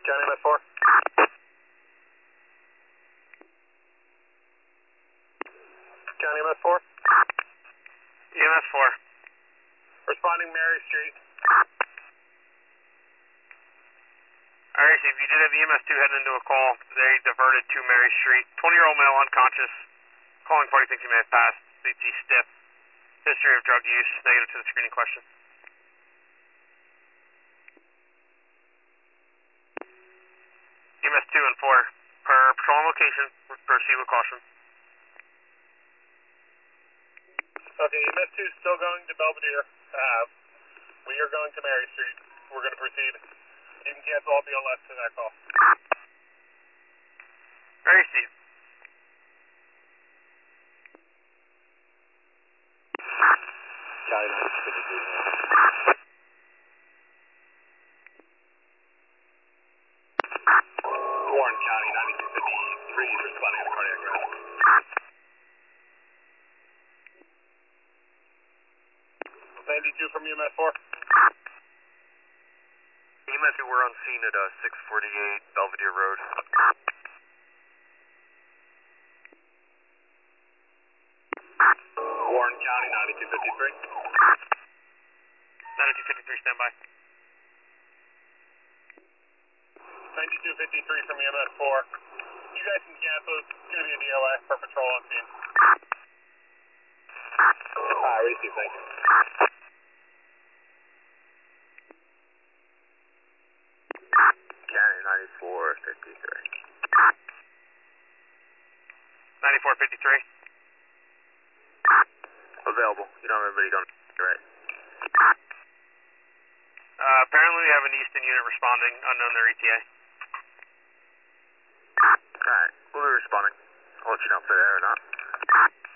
County MS 4. County MS 4. EMS 4. Responding Mary Street. Alright, Steve, you did have EMS 2 heading into a call. They diverted to Mary Street. 20-year-old male unconscious. Calling party thinks he may have passed. CT stiff. History of drug use. Negative to the screening question. EMS 2 and 4. Per patrol on location. Proceed with caution. Okay, EMS 2 is still going to Belvedere Ave. We are going to Mary Street. We're going to proceed. You can cancel all BLS to that call. Alright, Steve. County 9253. Warren County 9253 is responding to cardiac arrest. 92 from EMS 4. EMS 2, we're on scene at 648 Belvedere Road. Warren County 9253. 9253, stand by. 9253 from EMS 4. You guys can cancel. It's going to be a DOA for patrol on scene. Receive, thank you. County 9453. 9453. Available. You don't have anybody going, right? Apparently we have an Easton unit responding, unknown their ETA. Alright, we'll be responding. I'll let you know if they're there or not.